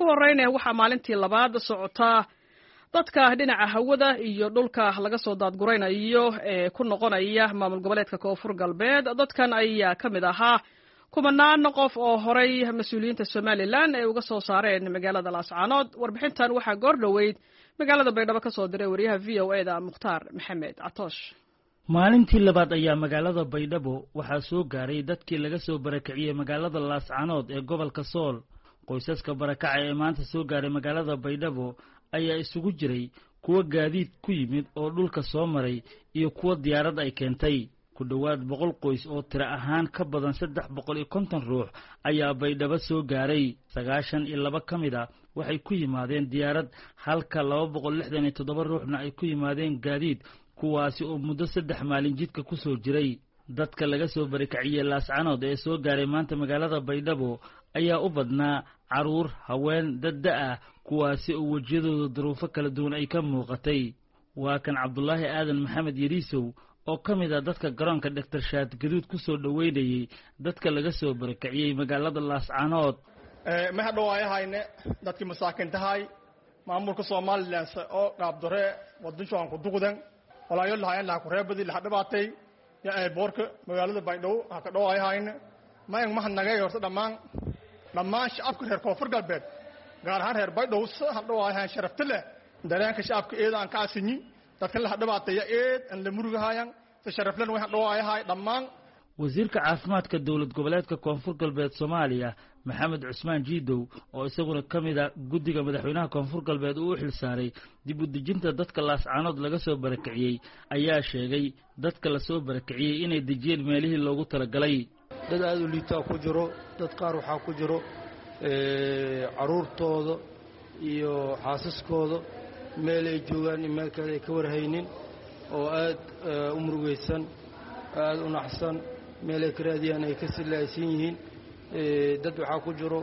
horreynaya waxaa maalintii labaad socotaa dadka dhinaca hawada iyo dhulka laga soo daadguraynayo ee ku noqonaya maamul goboleedka koonfur galbeed dadkan ayaa ka mid ahaa kumanaan qof oo horay mas-uuliyiinta Somaliland ay uga soo saareen magaalada Laascaanood. Warbixintan waxaa goor dhaweyd magaalada Baydhabo ka soo diray wariyaha VOA-da Mukhtaar Maxamed Catoosh. maalintii labaad ayaa magaalada Baydhabo waxaa soo gaaray dadkii laga soo barakaciyay magaalada Laascaanood ee gobolka Sool. qoysaska barakacay ee maanta soo gaaray magaalada Baydhabo ayaa isugu jiray kuwa gaadiid ku yimid oo dhulka soo maray iyo kuwa diyaarad ay keentay. ku dhawaad 100 qoys oo tiro ahaan ka badan 350 ruux ayaa Baydhabo soo gaaray. 92 kamida waxay ku yimaadeen diyaarad halka 267 ruuxna ay ku yimaadeen gaadiid kuwaasi oo muddo 3 maalin jidka ku soo jiray. dadka laga soo barakaciyay Laascaanood ee soo gaaray maanta magaalada Baydhabo ayaa u badnaa caruur, haween, dad ah kuwaasi oo wajiyadooda duruufo kala duwan ay ka muuqatay. waa kan Cabdullaahi Aadan Maxamed Yariisow oo ka mid ah dadka garoonka Dr. Shaad Gaduud ku soo dhaweynayay dadka laga soo barakaciyay magaalada Laascaanood. ma hadhowaayahayne dadkii masaakintahay maamulka Soomaaliland oo qaabdore wadashan ku duqdan walaayo lahayn la ku reebadi la dhibaatay ya boorka magaalada Baydhabo ka dhawaayahayne ma mahadnagay horta dhammaan shacabka reer koonfur galbeed gaar ahaan reer Baydhabo hadhowaayahan sharafta leh dareenka shacabka eedaan ka asini dadka la dhibaatay aan la murugahayan sharaflan wax dhawaayahay dhammaan. wasiirka caafimaadka dawlad goboleedka koonfur galbeed Soomaaliya Maxamed Cusmaan Jiidow oo isaguna kamid ah guddiga madaxweynaha koonfur galbeed uu xil saaray dib u dejinta dadka Laascaanood laga soo barakaciyay ayaa sheegay dadka la soo barakaciyay inay dejiyeen meelihii loogu talagalay. dad aad u liita ku jiro, dad qaar waxa ku jiro caruurtooda iyo xaasaskooda meel ay joogaan meel kale ay ka warhaynin oo aad u murugaysan, aad u naxsan, meel ay ka raadiyaan ay ka silaysan yihiin. dad waxa ku jiro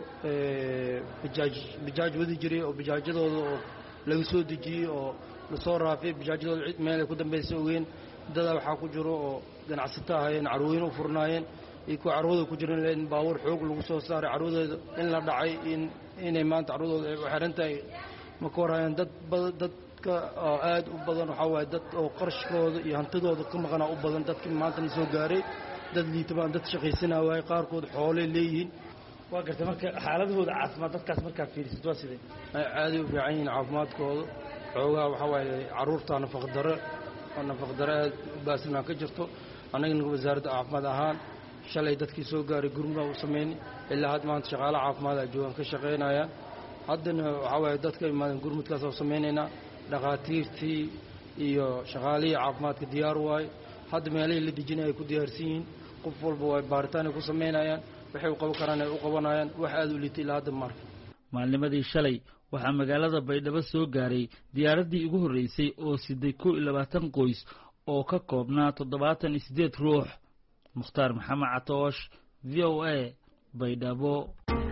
bijaaj wadi jiray oo bijaajadooda oo laga soo dejiyay oo la soo raafay bijaajadooda cid meel ay ku dambeysay ogeen. dad waxa ku jiro oo ganacsato ahayeen carwooyin u furnaayeen iyo ku carwooda ku jireen in baawar xoog lagu soo saaray carwooda in la dhacay inay maanta carwooda ay xirantay ma koorayaan. dadka aad u badan waxa waay dad oo qarashkooda iyo hantidooda ka maqnaa u badan dadkii maanta soo gaaray. dad liitabaan dad shaqaysanaa waay qaarkood xoolo leeyihiin. waa gartay marka xaaladooda caafimaad dadkaas marka fiirisid waa sidee aad u fiican yihiin caafimaadkooda. xoogaa waxa waay caruurta nafaqdaro aad baasna ka jirto. anagana wasaaradda caafimaad ahaan shalay dadkii soo gaaray gurmada u sameeyay ilaa had maanta shaqaale caafimaad ah joogan ka shaqeynayaan. haddana waxa waay dadka imaadeen gurmudkaas oo sameynayna dhaqaatiirtii iyo shaqaalihii caafimaadka diyaar waay. hadda meelihii la dejinay ay ku diyaarsan yihiin. qof walba way baaritaan ku sameynayaan, waxay u qaban karaan ay u qabanayaan. wax aad u liitay ilaa hadda marka. maalnimadii shalay waxaa magaalada Baydhabo soo gaaray diyaaradii ugu horeysay oo siday 22 qoys oo ka koobnaa 78 ruux. Mukhtaar Maxamed Catoosh, VOA, Baydhabo.